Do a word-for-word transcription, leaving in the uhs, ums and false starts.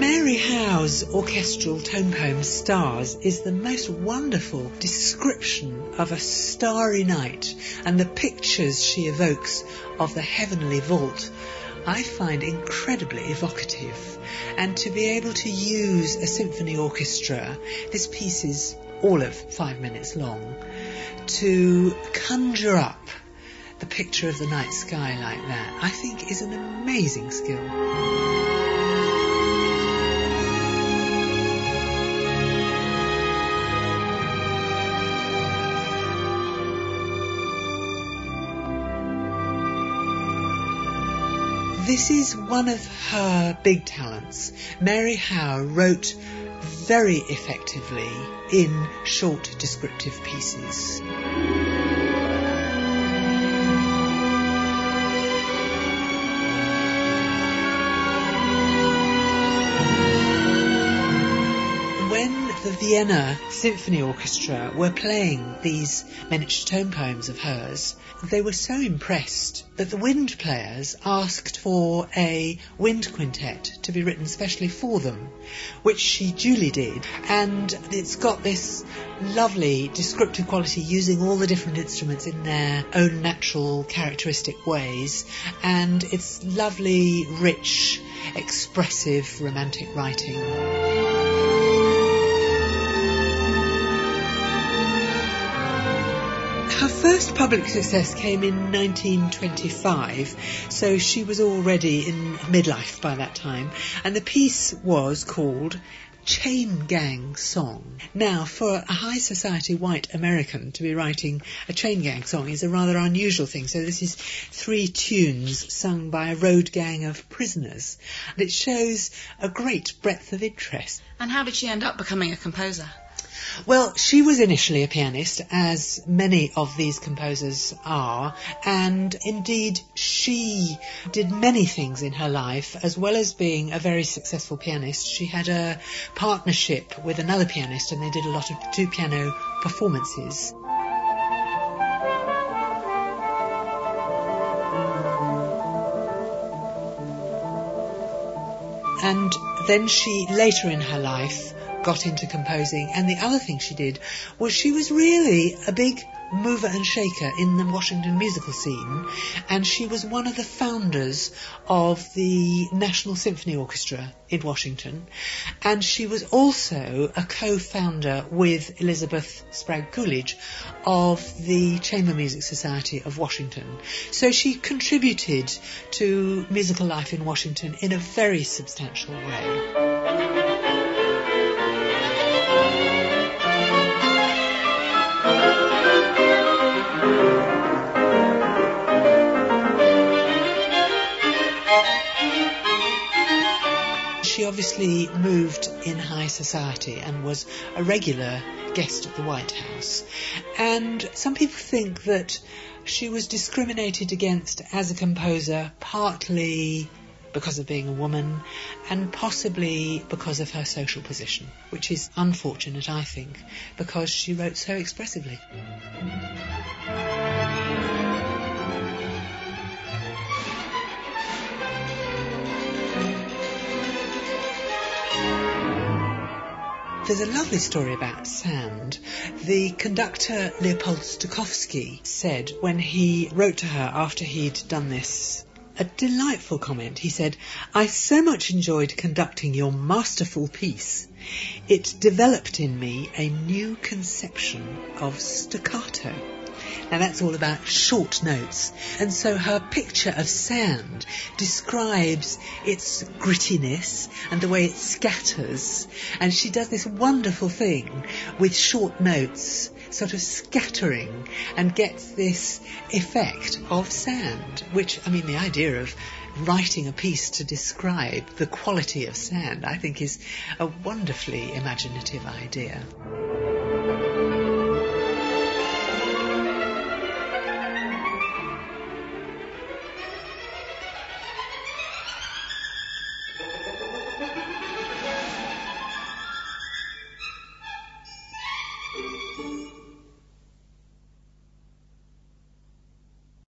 Mary Howe's orchestral tone poem Stars is the most wonderful description of a starry night, and the pictures she evokes of the heavenly vault I find incredibly evocative. And to be able to use a symphony orchestra, this piece is all of five minutes long, to conjure up the picture of the night sky like that, I think is an amazing skill. This is one of her big talents. Mary Howe wrote very effectively in short descriptive pieces. The Vienna Symphony Orchestra were playing these miniature tone poems of hers. They were so impressed that the wind players asked for a wind quintet to be written specially for them, which she duly did. And it's got this lovely descriptive quality, using all the different instruments in their own natural characteristic ways. And it's lovely, rich, expressive, romantic writing. Her first public success came in nineteen twenty-five, so she was already in midlife by that time, and the piece was called Chain Gang Song. Now, for a high society white American to be writing a chain gang song is a rather unusual thing. So this is three tunes sung by a road gang of prisoners. And it shows a great breadth of interest. And how did she end up becoming a composer? Well, she was initially a pianist, as many of these composers are, and indeed she did many things in her life. As well as being a very successful pianist, she had a partnership with another pianist, and they did a lot of two-piano performances. And then she, later in her life, got into composing, and the other thing she did was she was really a big mover and shaker in the Washington musical scene, and she was one of the founders of the National Symphony Orchestra in Washington, and she was also a co-founder with Elizabeth Sprague Coolidge of the Chamber Music Society of Washington. So she contributed to musical life in Washington in a very substantial way. She obviously moved in high society and was a regular guest at the White House. And some people think that she was discriminated against as a composer partly because of being a woman and possibly because of her social position, which is unfortunate, I think, because she wrote so expressively. There's a lovely story about Sand. The conductor Leopold Stokowski said when he wrote to her after he'd done this, a delightful comment. He said, "I so much enjoyed conducting your masterful piece. It developed in me a new conception of staccato." Now that's all about short notes, and so her picture of Sand describes its grittiness and the way it scatters, and she does this wonderful thing with short notes sort of scattering and gets this effect of sand, which, I mean, the idea of writing a piece to describe the quality of sand, I think, is a wonderfully imaginative idea. Thank you.